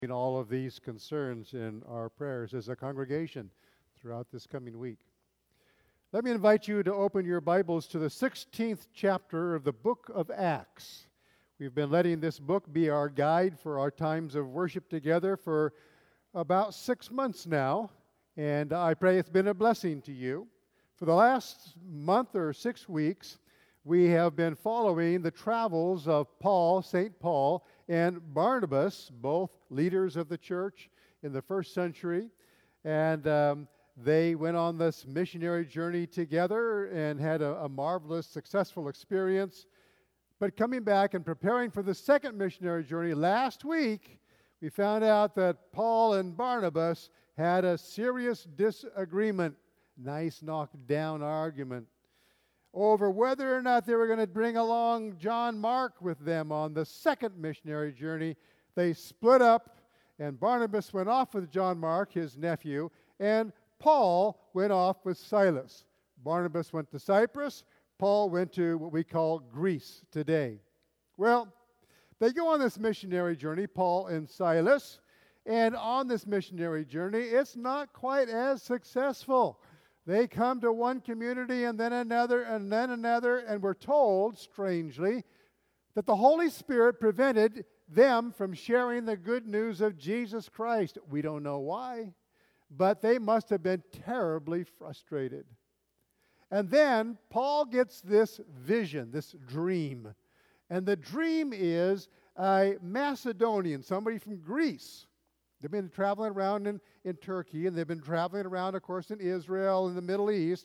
In all of these concerns in our prayers as a congregation throughout this coming week. Let me invite you to open your Bibles to the 16th chapter of the book of Acts. We've been letting this book be our guide for our times of worship together for about 6 months now, and I pray it's been a blessing to you. For the last month or 6 weeks, we have been following the travels of Paul, St. Paul, and Barnabas, both leaders of the church in the first century. And they went on this missionary journey together and had a marvelous, successful experience. But coming back and preparing for the second missionary journey last week, we found out that Paul and Barnabas had a serious disagreement, nice knockdown argument, over whether or not they were going to bring along John Mark with them on the second missionary journey. They split up, and Barnabas went off with John Mark, his nephew, and Paul went off with Silas. Barnabas went to Cyprus. Paul went to what we call Greece today. Well, they go on this missionary journey, Paul and Silas, and on this missionary journey, it's not quite as successful. They come to one community and then another, and we're told, strangely, that the Holy Spirit prevented them from sharing the good news of Jesus Christ. We don't know why, but they must have been terribly frustrated. And then Paul gets this vision, this dream. And the dream is a Macedonian, somebody from Greece. They've been traveling around in Turkey, and they've been traveling around, of course, in Israel and the Middle East.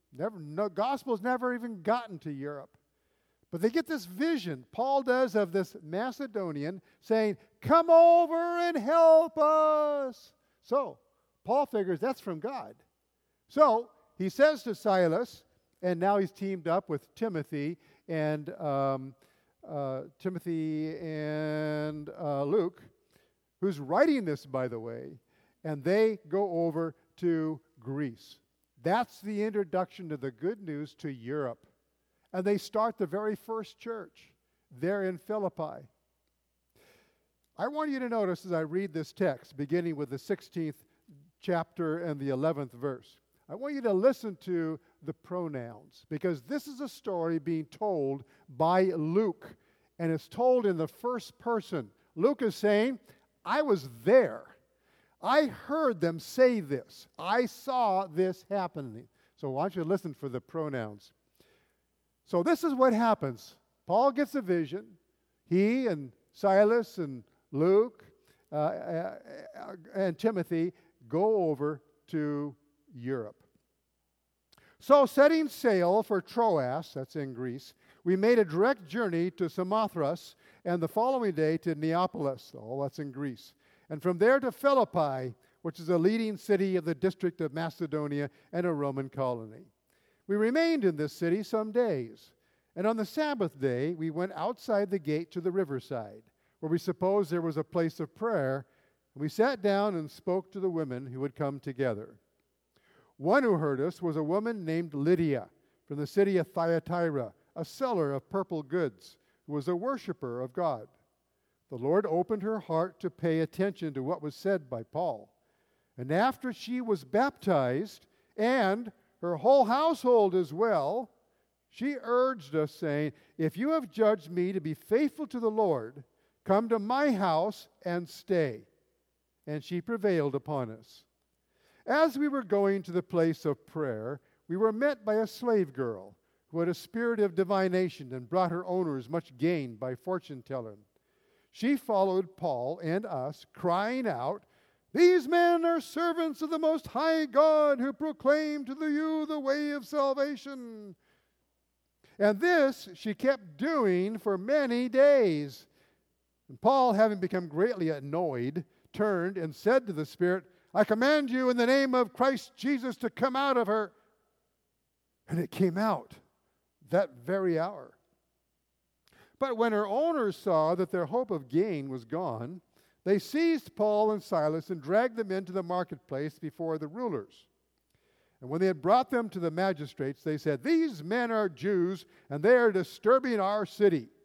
Gospel's never even gotten to Europe. But they get this vision, Paul does, of this Macedonian saying, "Come over and help us." So, Paul figures that's from God. So, he says to Silas, and now he's teamed up with Timothy and Luke, who's writing this, by the way, and they go over to Greece. That's the introduction to the good news to Europe. And they start the very first church there in Philippi. I want you to notice as I read this text, beginning with the 16th chapter and the 11th verse, I want you to listen to the pronouns, because this is a story being told by Luke, and it's told in the first person. Luke is saying, I was there. I heard them say this. I saw this happening. So I want you to listen for the pronouns. So this is what happens. Paul gets a vision. He and Silas and Luke and Timothy go over to Europe. So setting sail for Troas, that's in Greece, we made a direct journey to Samothrace, and the following day to Neapolis, that's in Greece, and from there to Philippi, which is a leading city of the district of Macedonia and a Roman colony. We remained in this city some days, and on the Sabbath day we went outside the gate to the riverside, where we supposed there was a place of prayer, and we sat down and spoke to the women who had come together. One who heard us was a woman named Lydia from the city of Thyatira, a seller of purple goods, who was a worshiper of God. The Lord opened her heart to pay attention to what was said by Paul. And after she was baptized, and her whole household as well, she urged us, saying, "If you have judged me to be faithful to the Lord, come to my house and stay." And she prevailed upon us. As we were going to the place of prayer, we were met by a slave girl who had a spirit of divination and brought her owners much gain by fortune-telling. She followed Paul and us, crying out, "These men are servants of the Most High God who proclaim to you the way of salvation." And this she kept doing for many days. And Paul, having become greatly annoyed, turned and said to the spirit, "I command you in the name of Christ Jesus to come out of her." And it came out that very hour. But when her owners saw that their hope of gain was gone, they seized Paul and Silas and dragged them into the marketplace before the rulers. And when they had brought them to the magistrates, they said, "These men are Jews, and they are disturbing our city.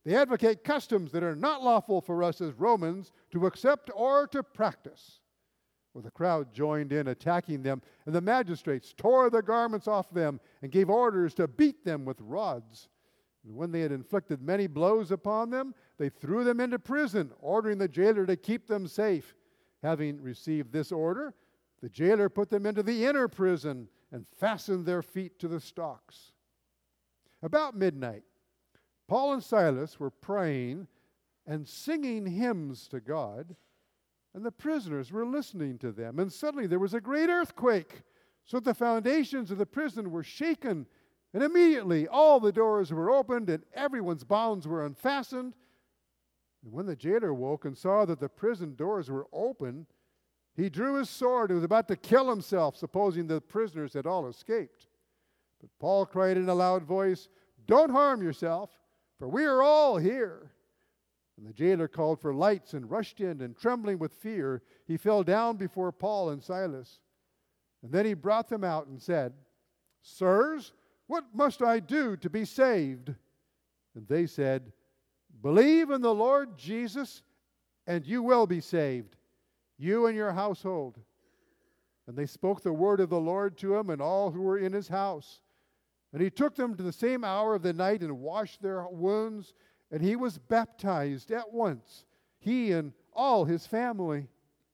They advocate customs that are not lawful for us as Romans to accept or to practice." Well, the crowd joined in attacking them, and the magistrates tore the garments off them and gave orders to beat them with rods. And when they had inflicted many blows upon them, they threw them into prison, ordering the jailer to keep them safe. Having received this order, the jailer put them into the inner prison and fastened their feet to the stocks. About midnight, Paul and Silas were praying and singing hymns to God, and the prisoners were listening to them. And suddenly there was a great earthquake, so that the foundations of the prison were shaken. And immediately all the doors were opened and everyone's bonds were unfastened. And when the jailer woke and saw that the prison doors were open, he drew his sword and was about to kill himself, supposing the prisoners had all escaped. But Paul cried in a loud voice, "Don't harm yourself, for we are all here." And the jailer called for lights and rushed in, and trembling with fear, he fell down before Paul and Silas. And then he brought them out and said, "Sirs, what must I do to be saved?" And they said, "Believe in the Lord Jesus, and you will be saved, you and your household." And they spoke the word of the Lord to him and all who were in his house. And he took them to the same hour of the night and washed their wounds, and he was baptized at once, he and all his family.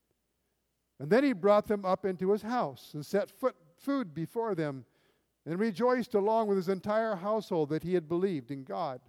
And then he brought them up into his house and set food before them, and rejoiced along with his entire household that he had believed in God.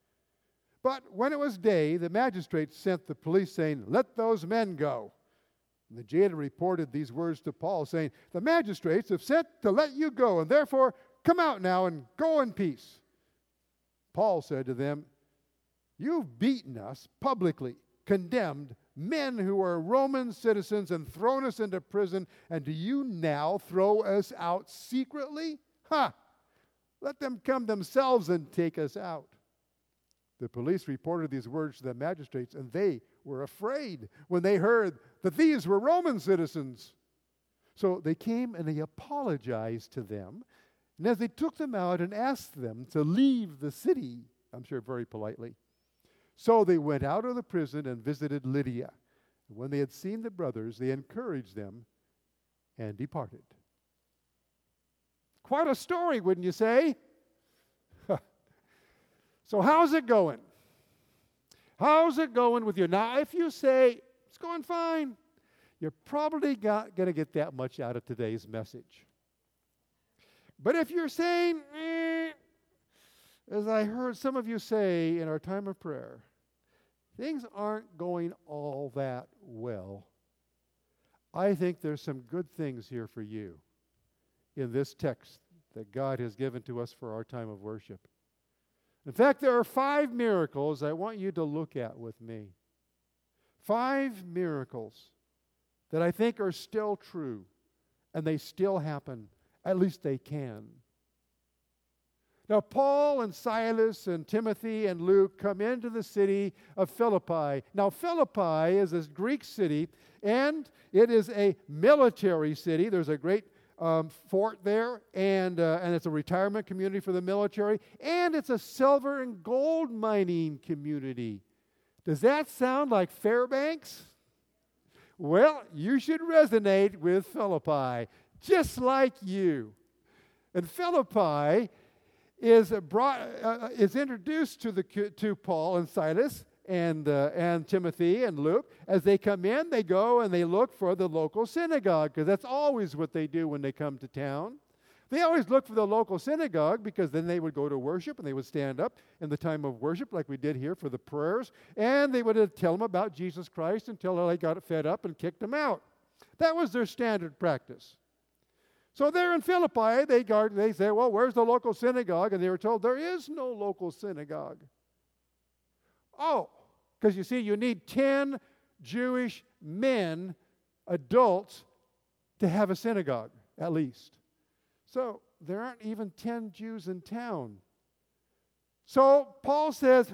But when it was day, the magistrates sent the police, saying, "Let those men go." And the jailer reported these words to Paul, saying, "The magistrates have sent to let you go, and therefore come out now and go in peace." Paul said to them, "You've beaten us publicly, condemned men who are Roman citizens, and thrown us into prison, and do you now throw us out secretly? Ha! Let them come themselves and take us out." The police reported these words to the magistrates, and they were afraid when they heard that these were Roman citizens. So they came and they apologized to them. And as they took them out and asked them to leave the city, I'm sure very politely, so they went out of the prison and visited Lydia. And when they had seen the brothers, they encouraged them and departed. Quite a story, wouldn't you say? So how's it going? How's it going with you? Now, if you say, "It's going fine," you're probably not going to get that much out of today's message. But if you're saying, as I heard some of you say in our time of prayer, things aren't going all that well, I think there's some good things here for you in this text that God has given to us for our time of worship. In fact, there are 5 miracles I want you to look at with me. 5 miracles that I think are still true, and they still happen. At least they can. Now, Paul and Silas and Timothy and Luke come into the city of Philippi. Now, Philippi is a Greek city, and it is a military city. There's a great fort there, and it's a retirement community for the military, and it's a silver and gold mining community. Does that sound like Fairbanks? Well, you should resonate with Philippi, just like you. And Philippi is introduced to Paul and Silas and Timothy and Luke. As they come in, they go and they look for the local synagogue, because that's always what they do when they come to town. They always look for the local synagogue, because then they would go to worship and they would stand up in the time of worship like we did here for the prayers, and they would tell them about Jesus Christ until they got fed up and kicked them out. That was their standard practice. So there in Philippi, they say, "Well, where's the local synagogue?" And they were told there is no local synagogue. Oh, because you see, you need 10 Jewish men, adults, to have a synagogue, at least. So there aren't even 10 Jews in town. So Paul says,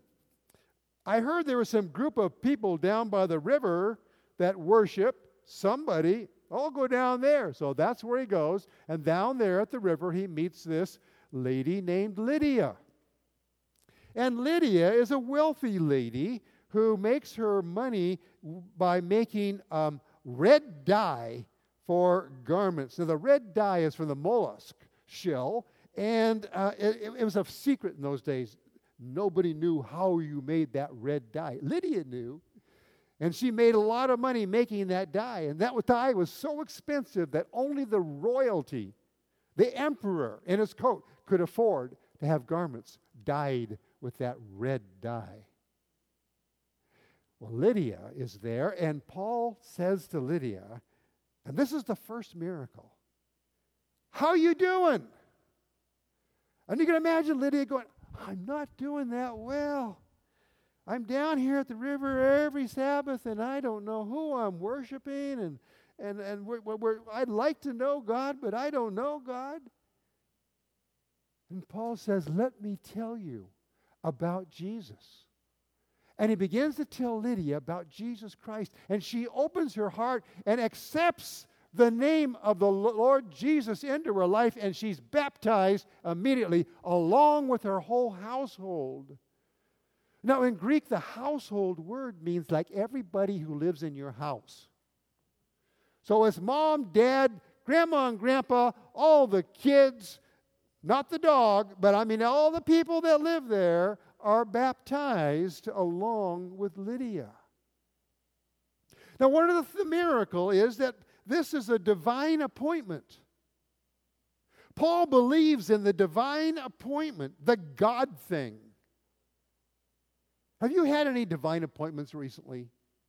I heard there was some group of people down by the river that worship somebody. I'll go down there. So that's where he goes. And down there at the river, he meets this lady named Lydia. And Lydia is a wealthy lady who makes her money by making red dye for garments. Now, the red dye is from the mollusk shell, and it was a secret in those days. Nobody knew how you made that red dye. Lydia knew, and she made a lot of money making that dye. And that dye was so expensive that only the royalty, the emperor in his coat, could afford to have garments dyed with that red dye. Well, Lydia is there, and Paul says to Lydia, and this is the first miracle, "How you doing?" And you can imagine Lydia going, "I'm not doing that well. I'm down here at the river every Sabbath, and I don't know who I'm worshiping, and I'd like to know God, but I don't know God." And Paul says, "Let me tell you about Jesus." And he begins to tell Lydia about Jesus Christ. And she opens her heart and accepts the name of the Lord Jesus into her life. And she's baptized immediately along with her whole household. Now, in Greek, the household word means like everybody who lives in your house. So it's mom, dad, grandma and grandpa, all the kids, not the dog, but I mean all the people that live there are baptized along with Lydia. Now, one of the miracle is that this is a divine appointment. Paul believes in the divine appointment, the God thing. Have you had any divine appointments recently?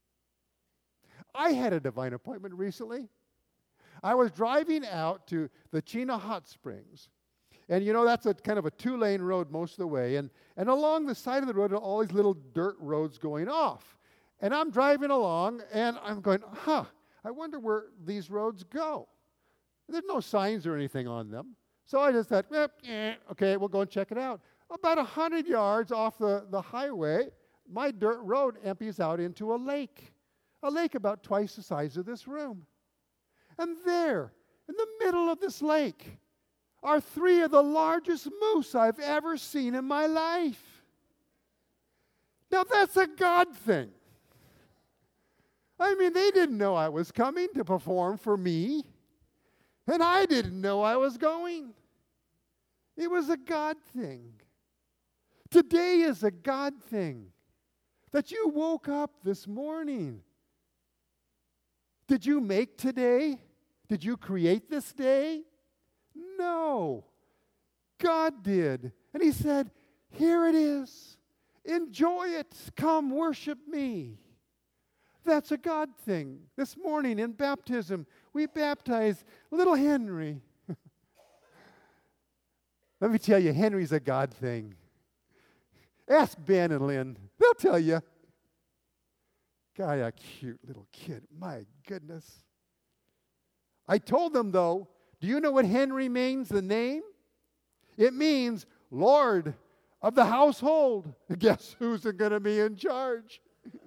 I had a divine appointment recently. I was driving out to the Chena Hot Springs. And you know, that's a kind of a 2-lane road most of the way. And along the side of the road are all these little dirt roads going off. And I'm driving along, and I'm going, I wonder where these roads go. There's no signs or anything on them. So I just thought, okay, we'll go and check it out. About 100 yards off the highway, my dirt road empties out into a lake about twice the size of this room. And there, in the middle of this lake, are 3 of the largest moose I've ever seen in my life. Now that's a God thing. I mean, they didn't know I was coming to perform for me, and I didn't know I was going. It was a God thing. Today is a God thing. That you woke up this morning. Did you make today? Did you create this day? No. God did. And he said, here it is. Enjoy it. Come worship me. That's a God thing. This morning in baptism, we baptized little Henry. Let me tell you, Henry's a God thing. Ask Ben and Lynn. They'll tell you. God, a cute little kid. My goodness. I told them, though, do you know what Henry means, the name? It means Lord of the household. Guess who's going to be in charge?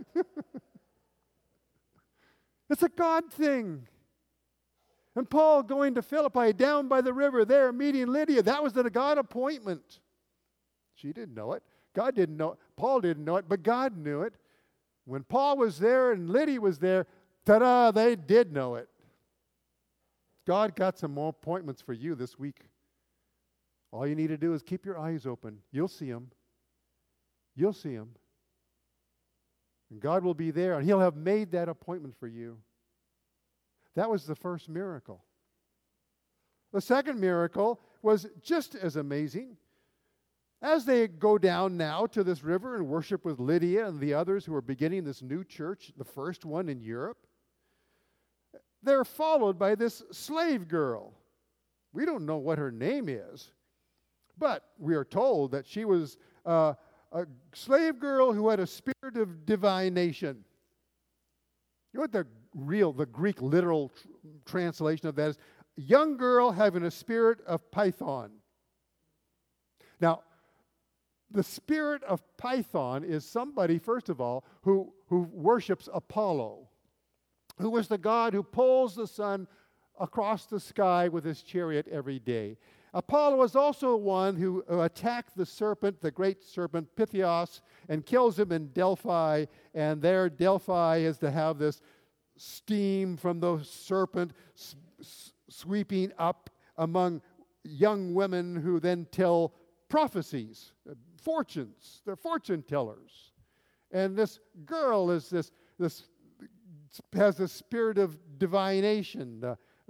It's a God thing. And Paul going to Philippi, down by the river there, meeting Lydia, that was a God appointment. She didn't know it. God didn't know it. Paul didn't know it, but God knew it. When Paul was there and Lydia was there, ta-da, they did know it. God got some more appointments for you this week. All you need to do is keep your eyes open. You'll see them. You'll see them. And God will be there, and He'll have made that appointment for you. That was the first miracle. The second miracle was just as amazing. As they go down now to this river and worship with Lydia and the others who are beginning this new church, the first one in Europe, they're followed by this slave girl. We don't know what her name is, but we are told that she was a slave girl who had a spirit of divination. You know what the Greek literal translation of that is? A young girl having a spirit of Python. Now, the spirit of Python is somebody, first of all, who worships Apollo, who was the god who pulls the sun across the sky with his chariot every day. Apollo was also one who attacked the serpent, the great serpent Pythias, and kills him in Delphi. And there, Delphi is to have this steam from the serpent sweeping up among young women who then tell prophecies, fortunes. They're fortune tellers. And this girl is this has the spirit of divination.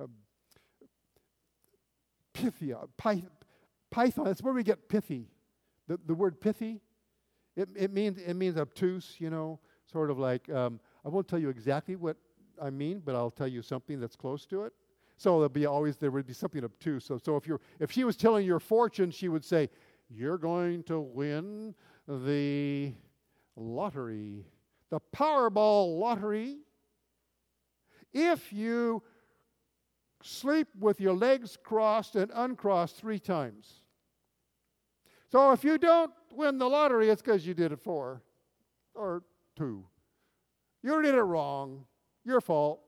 Python, that's where we get pithy. The word pithy, it means obtuse, sort of like, I won't tell you exactly what I mean, but I'll tell you something that's close to it. So there would be something obtuse. So if she was telling your fortune, she would say, you're going to win the lottery, the Powerball lottery, if you sleep with your legs crossed and uncrossed 3 times. So if you don't win the lottery, it's because you did it 4 or 2. You did it wrong. Your fault.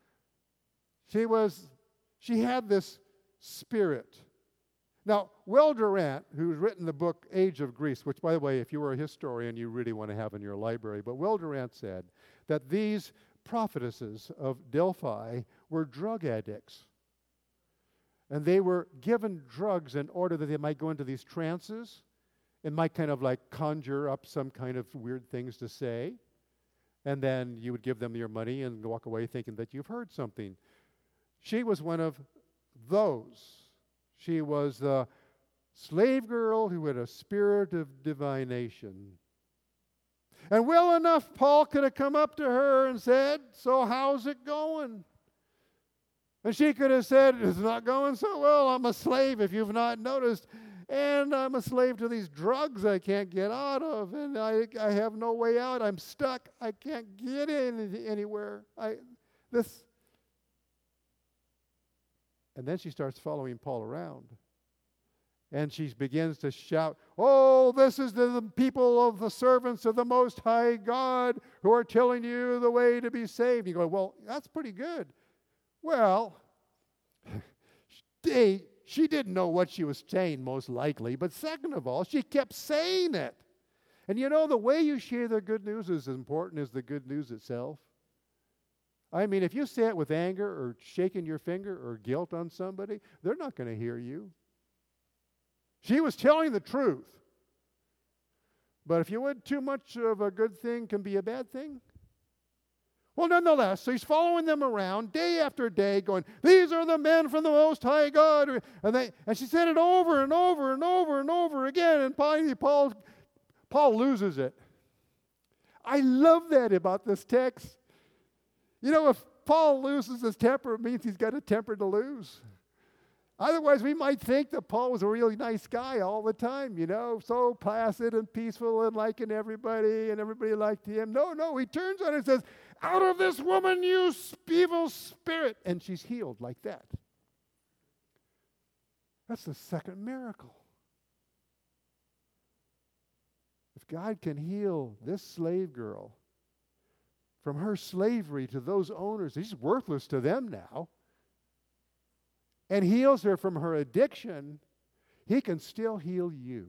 She had this spirit. Now, Will Durant, who's written the book Age of Greece, which, by the way, if you were a historian, you really want to have in your library, but Will Durant said that these prophetesses of Delphi were drug addicts. And they were given drugs in order that they might go into these trances and might kind of like conjure up some kind of weird things to say. And then you would give them your money and walk away thinking that you've heard something. She was one of those. She was the slave girl who had a spirit of divination. And well enough, Paul could have come up to her and said, so how's it going? And she could have said, it's not going so well. I'm a slave, if you've not noticed. And I'm a slave to these drugs I can't get out of. And I have no way out. I'm stuck. I can't get anywhere. And then she starts following Paul around. And she begins to shout, oh, this is the people of the servants of the Most High God who are telling you the way to be saved. You go, well, that's pretty good. Well, she didn't know what she was saying, most likely. But second of all, she kept saying it. And the way you share the good news is as important as the good news itself. I mean, if you say it with anger or shaking your finger or guilt on somebody, they're not going to hear you. She was telling the truth. But if you would, too much of a good thing can be a bad thing. Well, nonetheless, so he's following them around day after day going, these are the men from the Most High God. And she said it over and over and over and over again. And finally, Paul loses it. I love that about this text. If Paul loses his temper, it means he's got a temper to lose. Otherwise, we might think that Paul was a really nice guy all the time, so placid and peaceful and liking everybody, and everybody liked him. No, he turns on her and says, out of this woman, you evil spirit. And she's healed like that. That's the second miracle. If God can heal this slave girl from her slavery to those owners, he's worthless to them now, and heals her from her addiction, he can still heal you.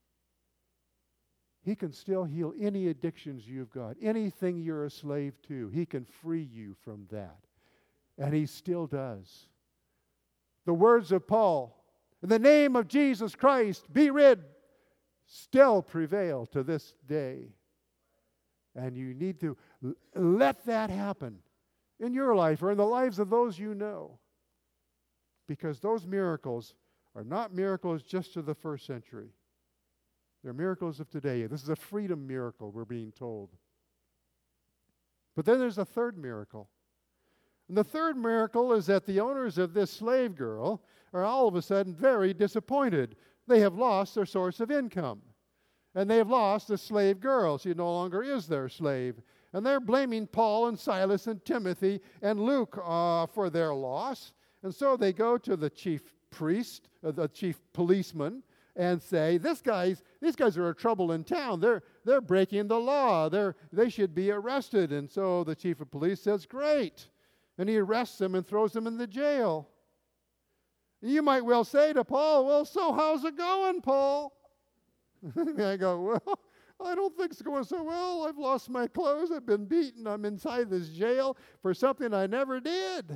He can still heal any addictions you've got, anything you're a slave to. He can free you from that. And he still does. The words of Paul, in the name of Jesus Christ, be rid, still prevail to this day. And you need to let that happen in your life or in the lives of those you know. Because those miracles are not miracles just of the first century. They're miracles of today. This is a freedom miracle, we're being told. But then there's a third miracle. And the third miracle is that the owners of this slave girl are all of a sudden very disappointed. They have lost their source of income. And they have lost the slave girl. She no longer is their slave. And they're blaming Paul and Silas and Timothy and Luke for their loss. And so they go to the chief priest, the chief policeman, and say, these guys are a trouble in town. They're breaking the law. They should be arrested. And so the chief of police says, great. And he arrests them and throws them in the jail. You might well say to Paul, well, so how's it going, Paul? I go, well, I don't think it's going so well. I've lost my clothes. I've been beaten. I'm inside this jail for something I never did.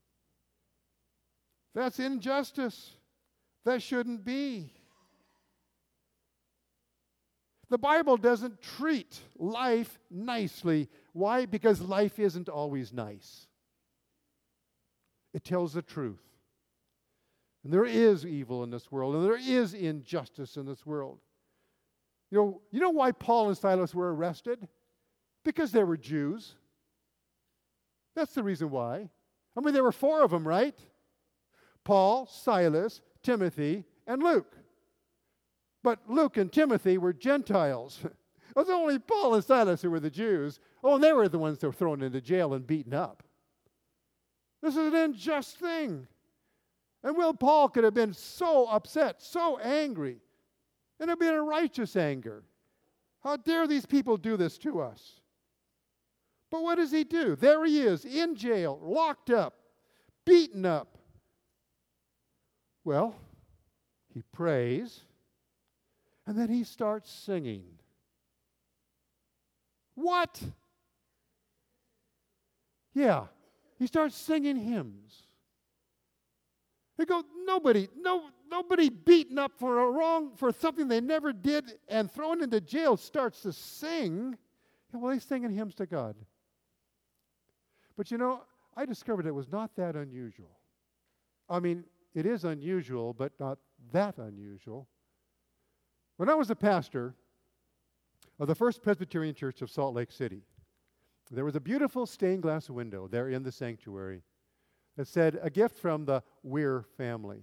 That's injustice. That shouldn't be. The Bible doesn't treat life nicely. Why? Because life isn't always nice. It tells the truth. And there is evil in this world, and there is injustice in this world. You know why Paul and Silas were arrested? Because they were Jews. That's the reason why. I mean, there were 4 of them, right? Paul, Silas, Timothy, and Luke. But Luke and Timothy were Gentiles. It was only Paul and Silas who were the Jews. Oh, and they were the ones that were thrown into jail and beaten up. This is an unjust thing. And Paul could have been so upset, so angry. And it would have been a righteous anger. How dare these people do this to us? But what does he do? There he is, in jail, locked up, beaten up. Well, he prays, and then he starts singing. What? Yeah, he starts singing hymns. They go, nobody beaten up for something they never did and thrown into jail starts to sing. Well, he's singing hymns to God. But I discovered it was not that unusual. I mean, it is unusual, but not that unusual. When I was a pastor of the First Presbyterian Church of Salt Lake City, there was a beautiful stained glass window there in the sanctuary that said, "A gift from the Weir family."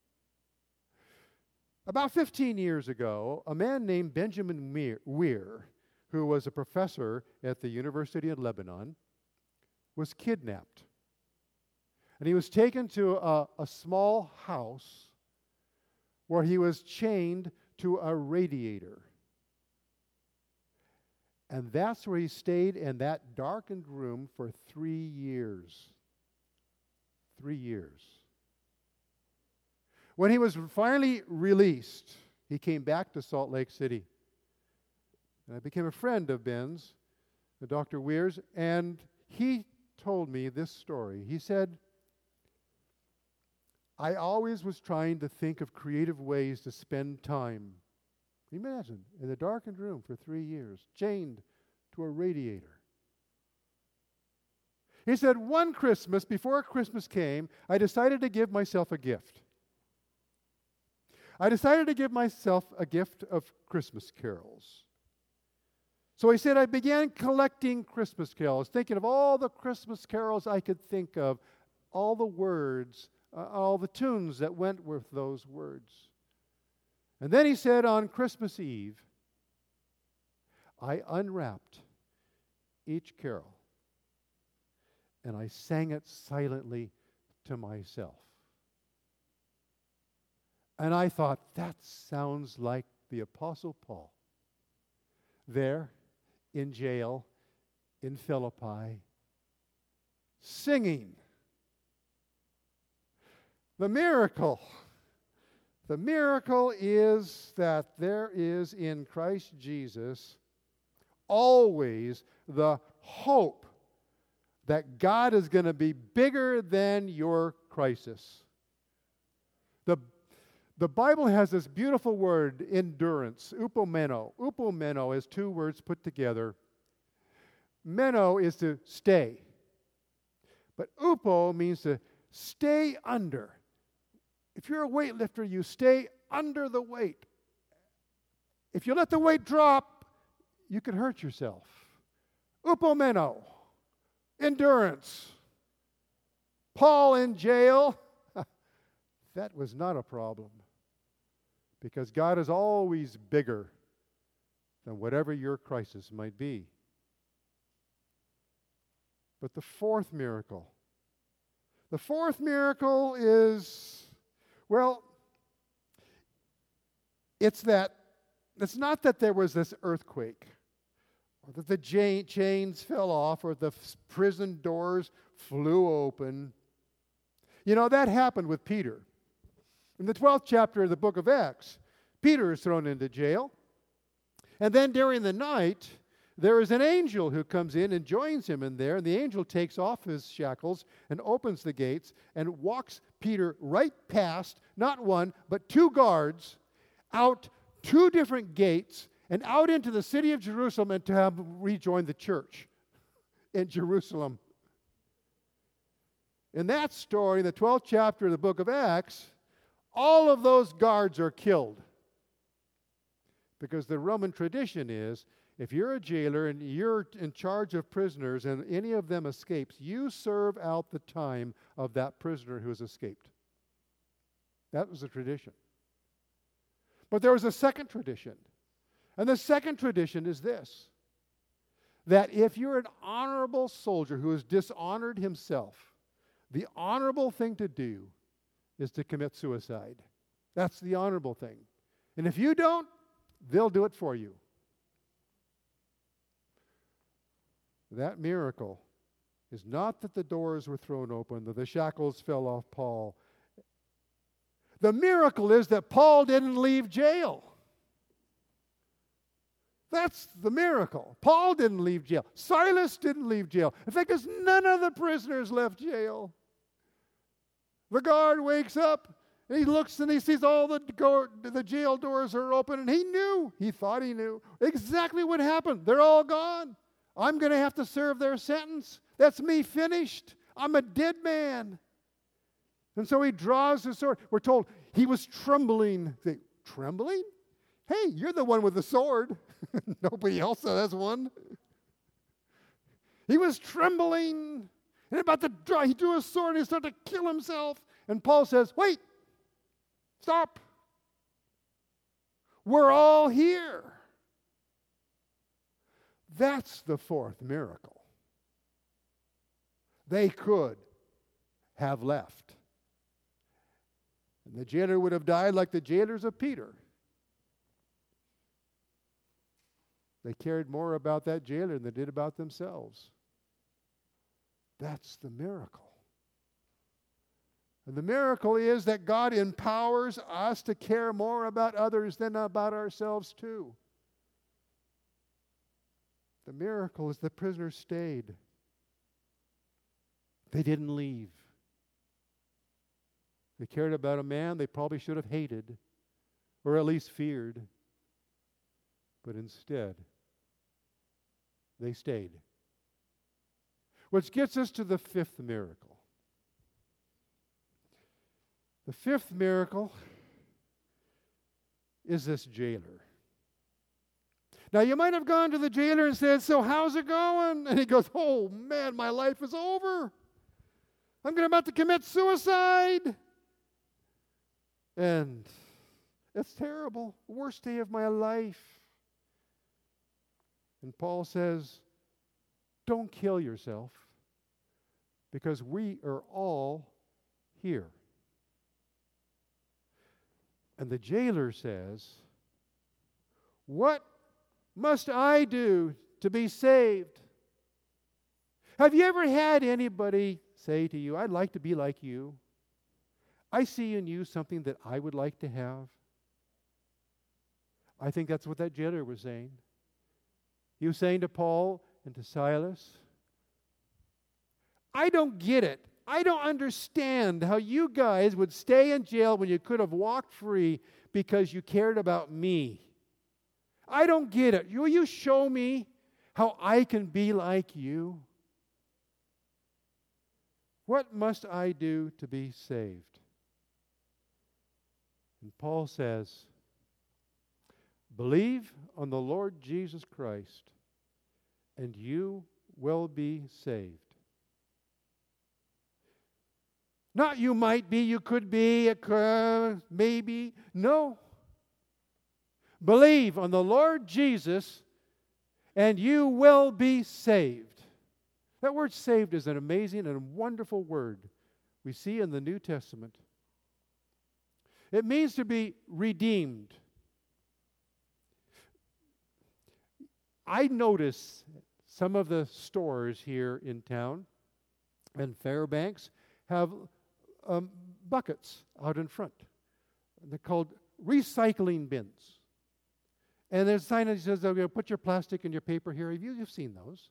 About 15 years ago, a man named Benjamin Weir, who was a professor at the University of Lebanon, was kidnapped. And he was taken to a small house where he was chained to a radiator. And that's where he stayed in that darkened room for 3 years. 3 years. When he was finally released, he came back to Salt Lake City. And I became a friend of Ben's, Dr. Weir's, and he told me this story. He said, I always was trying to think of creative ways to spend time. Imagine, in a darkened room for 3 years, chained to a radiator. He said, one Christmas, before Christmas came, I decided to give myself a gift. I decided to give myself a gift of Christmas carols. So he said, I began collecting Christmas carols, thinking of all the Christmas carols I could think of, all the words, all the tunes that went with those words. And then he said, on Christmas Eve, I unwrapped each carol and I sang it silently to myself. And I thought, that sounds like the Apostle Paul. There, in jail, in Philippi, singing. The miracle is that there is in Christ Jesus always the hope that God is going to be bigger than your crisis. The Bible has this beautiful word, endurance, upomeno. Upomeno is 2 words put together. Meno is to stay. But upo means to stay under. If you're a weightlifter, you stay under the weight. If you let the weight drop, you could hurt yourself. Upomeno, endurance. Paul in jail, that was not a problem. Because God is always bigger than whatever your crisis might be. But the fourth miracle is, well, it's not that there was this earthquake, or that the chains fell off, or the prison doors flew open. That happened with Peter. In the 12th chapter of the book of Acts, Peter is thrown into jail. And then during the night, there is an angel who comes in and joins him in there. And the angel takes off his shackles and opens the gates and walks Peter right past, not one, but two guards, out two different gates and out into the city of Jerusalem and to have rejoined the church in Jerusalem. In that story, in the 12th chapter of the book of Acts, all of those guards are killed. Because the Roman tradition is, if you're a jailer and you're in charge of prisoners and any of them escapes, you serve out the time of that prisoner who has escaped. That was the tradition. But there was a second tradition. And the second tradition is this: that if you're an honorable soldier who has dishonored himself, the honorable thing to do is to commit suicide. That's the honorable thing. And if you don't, they'll do it for you. That miracle is not that the doors were thrown open, that the shackles fell off Paul. The miracle is that Paul didn't leave jail. That's the miracle. Paul didn't leave jail. Silas didn't leave jail. In fact, because none of the prisoners left jail. The guard wakes up, and he looks and he sees all the jail doors are open, and he thought he knew exactly what happened. They're all gone. I'm going to have to serve their sentence. That's me finished. I'm a dead man. And so he draws his sword. We're told he was trembling. Trembling? Hey, you're the one with the sword. Nobody else has one. He was trembling. And about to draw, he drew his sword and he started to kill himself. And Paul says, wait, stop. We're all here. That's the fourth miracle. They could have left. And the jailer would have died like the jailers of Peter. They cared more about that jailer than they did about themselves. That's the miracle. And the miracle is that God empowers us to care more about others than about ourselves too. The miracle is the prisoners stayed. They didn't leave. They cared about a man they probably should have hated, or at least feared. But instead, they stayed. Which gets us to the fifth miracle. The fifth miracle is this jailer. Now, you might have gone to the jailer and said, so how's it going? And he goes, oh, man, my life is over. I'm about to commit suicide. And it's terrible. Worst day of my life. And Paul says, don't kill yourself, because we are all here. And the jailer says, what must I do to be saved? Have you ever had anybody say to you, I'd like to be like you? I see in you something that I would like to have. I think that's what that jailer was saying. He was saying to Paul and to Silas, I don't get it. I don't understand how you guys would stay in jail when you could have walked free because you cared about me. I don't get it. Will you show me how I can be like you? What must I do to be saved? And Paul says, believe on the Lord Jesus Christ, and you will be saved. Not you might be, you could be, maybe. No. Believe on the Lord Jesus, and you will be saved. That word saved is an amazing and wonderful word we see in the New Testament. It means to be redeemed. I notice some of the stores here in town and Fairbanks have buckets out in front They're called recycling bins. And there's a sign that says, "Okay, put your plastic and your paper here." You've seen those.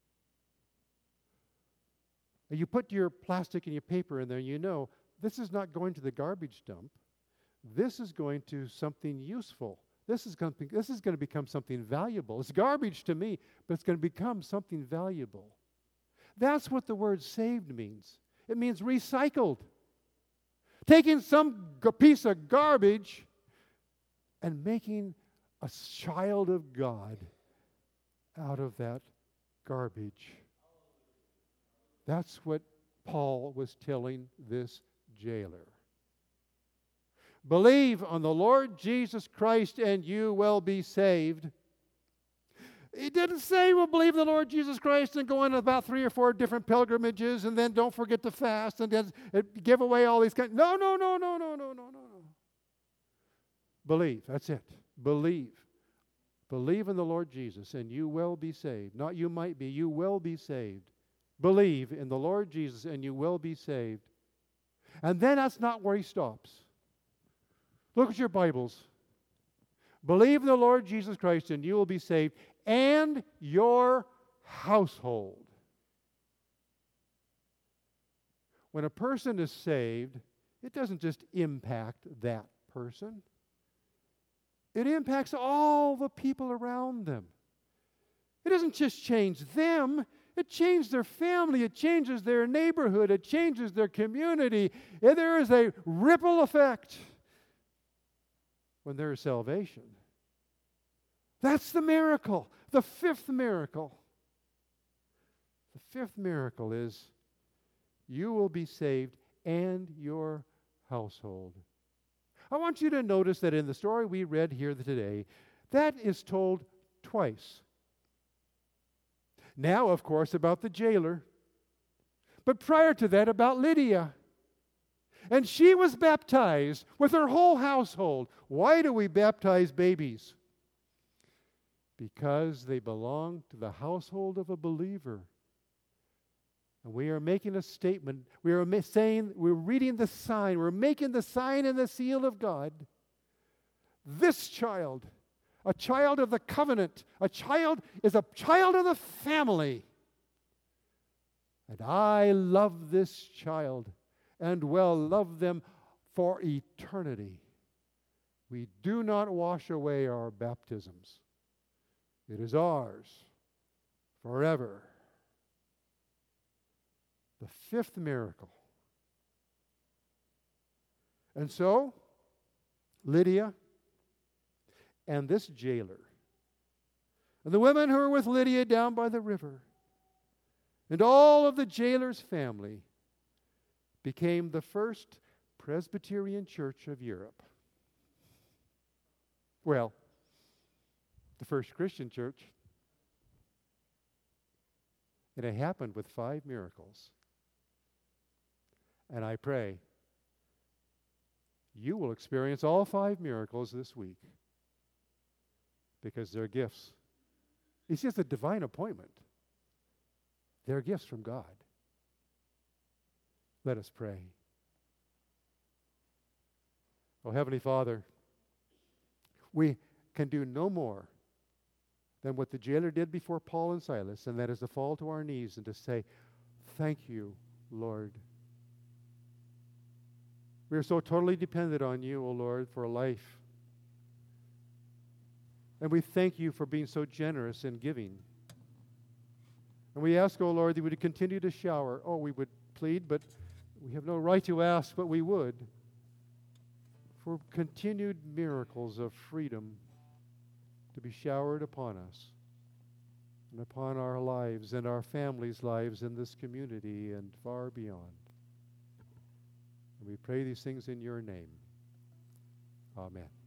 And you put your plastic and your paper in there, you know, this is not going to the garbage dump. This is going to something useful. This is going to become something valuable. It's garbage to me, but it's going to become something valuable. That's what the word saved means. It means recycled. Taking some piece of garbage and making a child of God out of that garbage. That's what Paul was telling this jailer. Believe on the Lord Jesus Christ and you will be saved. He didn't say, well, believe in the Lord Jesus Christ and go on about 3 or 4 different pilgrimages and then don't forget to fast and then give away all these kinds. No. Believe. That's it. Believe. Believe in the Lord Jesus and you will be saved. Not you might be. You will be saved. Believe in the Lord Jesus and you will be saved. And then that's not where he stops. Look at your Bibles. Believe in the Lord Jesus Christ and you will be saved and your household. When a person is saved, it doesn't just impact that person. It impacts all the people around them. It doesn't just change them. It changes their family. It changes their neighborhood. It changes their community. And there is a ripple effect when there is salvation. That's the miracle. The fifth miracle. The fifth miracle is you will be saved and your household. I want you to notice that in the story we read here today, that is told twice. Now, of course, about the jailer. But prior to that, about Lydia. And she was baptized with her whole household. Why do we baptize babies? Because they belong to the household of a believer. And we are making a statement. We are saying, we're reading the sign. We're making the sign and the seal of God. This child, a child of the covenant, a child is a child of the family. And I love this child and will love them for eternity. We do not wash away our baptisms. It is ours forever. The fifth miracle. And so, Lydia and this jailer, and the women who were with Lydia down by the river, and all of the jailer's family became the first Presbyterian church of Europe. Well, the first Christian church. And it happened with 5 miracles. And I pray you will experience all 5 miracles this week because they're gifts. It's just a divine appointment. They're gifts from God. Let us pray. Oh, Heavenly Father, we can do no more than what the jailer did before Paul and Silas, and that is to fall to our knees and to say, thank you, Lord. We are so totally dependent on you, O Lord, for life. And we thank you for being so generous in giving. And we ask, O Lord, that you would continue to shower. Oh, we would plead, but we have no right to ask, but we would, for continued miracles of freedom to be showered upon us and upon our lives and our families' lives in this community and far beyond. And we pray these things in your name. Amen.